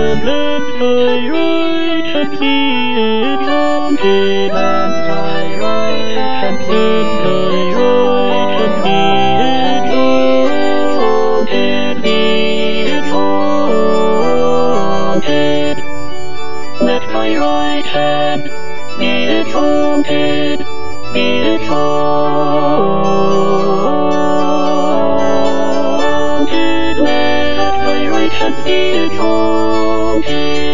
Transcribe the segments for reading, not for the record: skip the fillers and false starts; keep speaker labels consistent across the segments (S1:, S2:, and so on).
S1: let my right hand be exalted, let my right hand be exalted, be exalted. Let my right hand be exalted, be exalted. Let my right hand be exalted.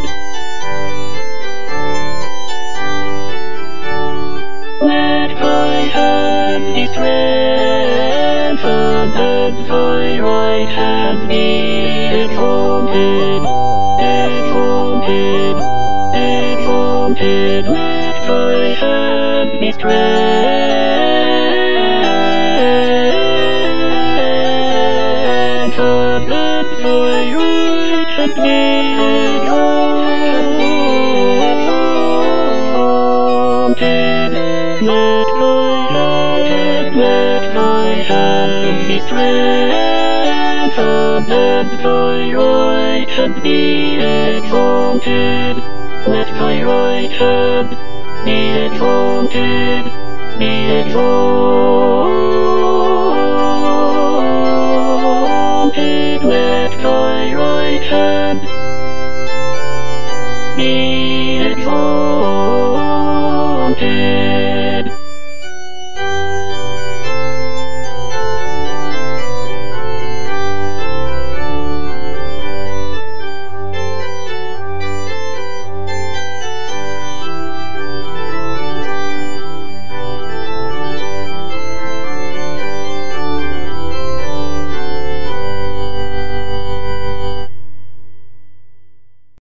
S1: Let my hand be strengthened, let my right hand be exalted, exalted, exalted. Let my hand be strengthened, let my right hand be exalted. Let my hand be strengthened, let my right hand be exalted. Let my right hand be exalted, be exalted. Let my right hand